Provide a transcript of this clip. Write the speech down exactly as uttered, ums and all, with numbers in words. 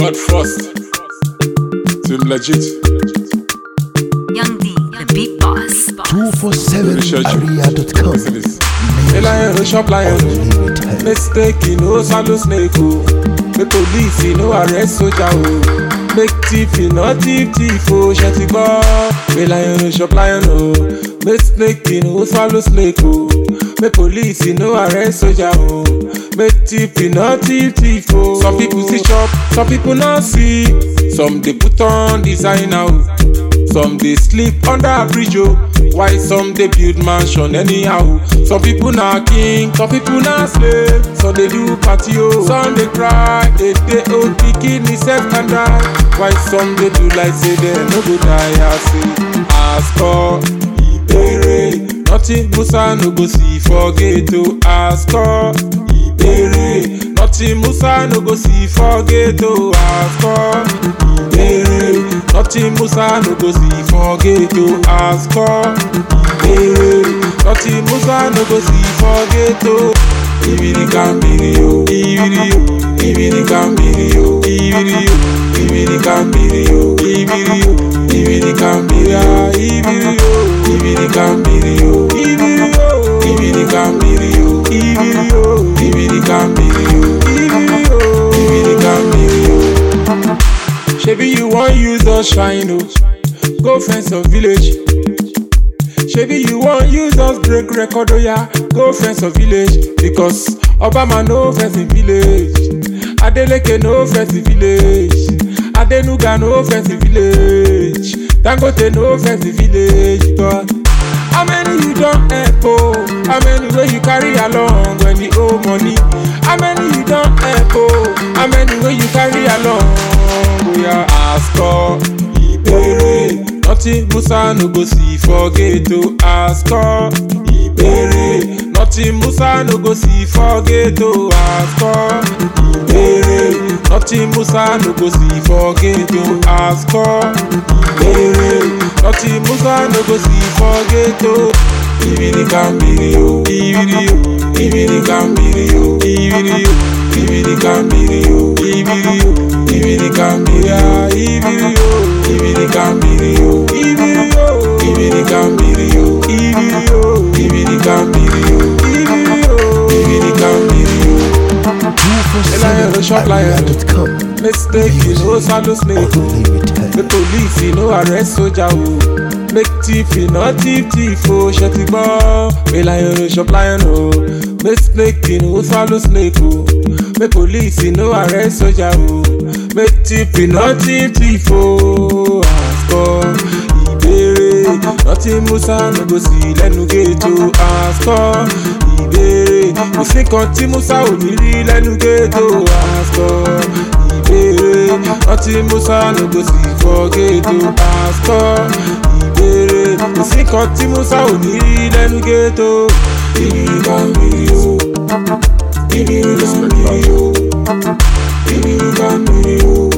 God Frost, Team Legit, Young D, the big boss. two forty-seven area dot com. a lion, a shop lion, mistake, you know, salo snake, oh. The police, you know, arrest soldier, oh. Make thief, you know, thief, thief, oh. Shanty bar, a lion, a shop lion, oh. Mistake, you know, salo snake, oh. The police, you know, arrest soldier, oh. Make thief, you know, thief, thief, oh. Some people see shop, some people not see. Some they put on designer, oh. Some they sleep under a bridge, oh. Why some they build mansion anyhow? Some people not king, some people not slave. Some they do party, oh. Some they cry, they they old bikini self can die. Why some they do like say they no go die? I say, ask for Ibere. Nothing Musa no go see forget to ask for Ibere. Nothing Musa no go see forget to ask for Ibere. Nothing Musa no go see forget to ask for Ibere. Nothing Musa no go see forget to Ibiri kambiri yo, Ibiri yo, Ibiri kambiri yo, Ibiri yo, Ibiri kambiri yo, Ibiri yo, Ibiri kambiri yo, Ibiri yo, Ibiri kambiri yo, Ibiri yo, Ibiri kambiri yo, Ibiri yo, Ibiri kambiri yo, Ibiri yo, Ibiri kambiri yo. Shebi you want use us shine, oh. Go fence a village. Shebi you want use us break record, oh yeah. Go fence a village. Because Obama no fence in village. Adeleke no fence in village. Adenuga no fence in village. Dangote no fence in village. But how many you don't help, oh? How many way you carry along when you owe money? How many you don't help, oh? How many way you carry along? We are ask for Ibere. Nothing Musa no go see forget to ask for Ibere. Nothing Musa no go see forget to ask for Ibere. Nothing Musa no go see forget to ask for Ibere. Nothing Musa no go see forget to Ibiri kambiri yo, Ibiri yo, Ibiri kambiri yo, Ibiri yo, Ibiri kambiri yo, Ibiri yo, Ibiri kambiri yo, Ibiri yo, Ibiri kambiri yo, Ibiri yo, Ibiri kambiri yo, Ibiri yo, Ibiri kambiri yo, Ibiri yo, Ibiri kambiri yo. two forty-seven area dot com. Mistake, you know, salo snake. The police, you know, arrest soldier, oh. Make thief, you know, thief, thief, oh. Shanty bar, a lion, a shop lion, oh. Mistake, you know, salo snake, oh. Make police, you know, arrest soldier, oh. Make thief, you know, thief, thief, oh. Ask for Ibere. Nothing Musa no go see, let no get to ask for Ibere. You think until Musa only read, let no get to ask for Ibere. Nothing Musa no go see, forget to ask for Ibere. You think until Musa only read, let no get to Ibiri kambiri yo, Ibiri kambiri yo, Ibiri kambiri yo.